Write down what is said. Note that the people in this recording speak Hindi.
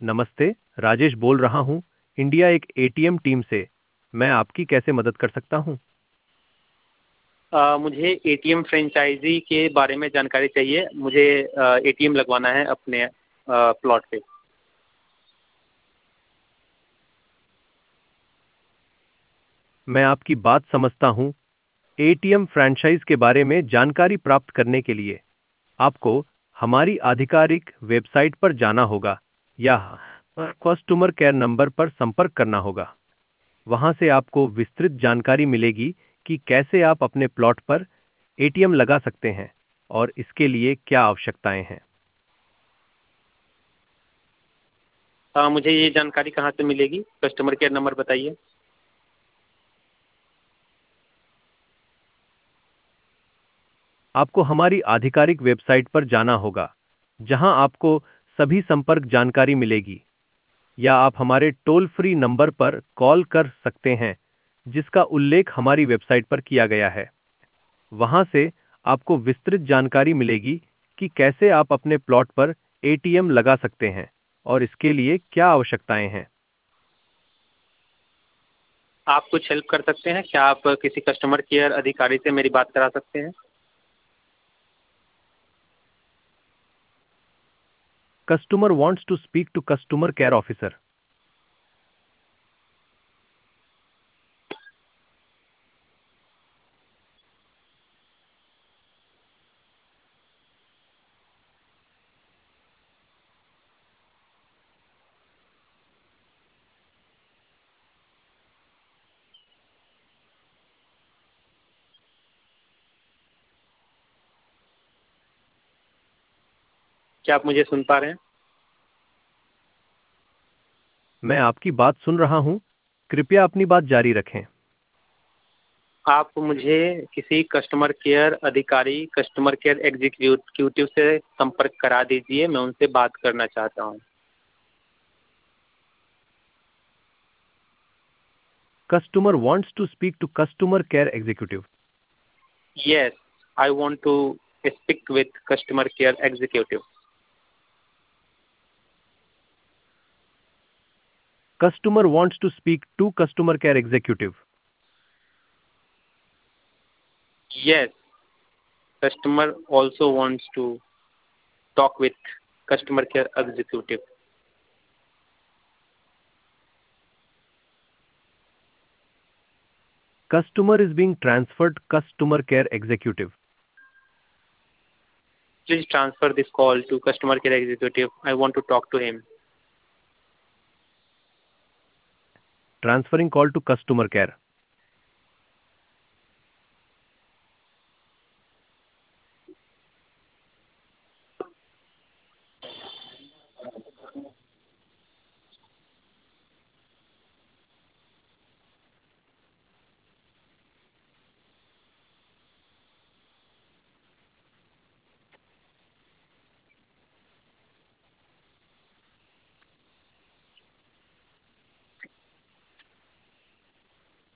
नमस्ते, राजेश बोल रहा हूँ, इंडिया एक एटीएम टीम से। मैं आपकी कैसे मदद कर सकता हूँ? मुझे एटीएम फ्रेंचाइजी के बारे में जानकारी चाहिए। मुझे एटीएम लगवाना है अपने प्लॉट पे। मैं आपकी बात समझता हूँ। एटीएम फ्रैंचाइज के बारे में जानकारी प्राप्त करने के लिए आपको हमारी आधिकारिक वेबसाइट पर जाना होगा या कस्टमर केयर नंबर पर संपर्क करना होगा। वहां से आपको विस्तृत जानकारी मिलेगी कि कैसे आप अपने प्लॉट पर एटीएम लगा सकते हैं और इसके लिए क्या आवश्यकताएं हैं। मुझे ये जानकारी कहाँ से मिलेगी? कस्टमर केयर नंबर बताइए। आपको हमारी आधिकारिक वेबसाइट पर जाना होगा, जहां आपको सभी संपर्क जानकारी मिलेगी, या आप हमारे टोल फ्री नंबर पर कॉल कर सकते हैं, जिसका उल्लेख हमारी वेबसाइट पर किया गया है। वहां से आपको विस्तृत जानकारी मिलेगी कि कैसे आप अपने प्लॉट पर एटीएम लगा सकते हैं और इसके लिए क्या आवश्यकताएं हैं। आप कुछ हेल्प कर सकते हैं क्या? आप किसी कस्टमर केयर अधिकारी से मेरी बात करा सकते हैं? Customer wants to speak to customer care officer. क्या आप मुझे सुन पा रहे हैं? मैं आपकी बात सुन रहा हूं, कृपया अपनी बात जारी रखें। आप मुझे किसी कस्टमर केयर अधिकारी, कस्टमर केयर एग्जीक्यूटिव से संपर्क करा दीजिए। मैं उनसे बात करना चाहता हूँ। Customer wants to speak to customer care executive. Yes, I want to speak with customer care executive. Customer wants to speak to customer care executive. Yes, customer also wants to talk with customer care executive. Customer is being transferred customer care executive. Please transfer this call to customer care executive. I want to talk to him. Transferring call to customer care.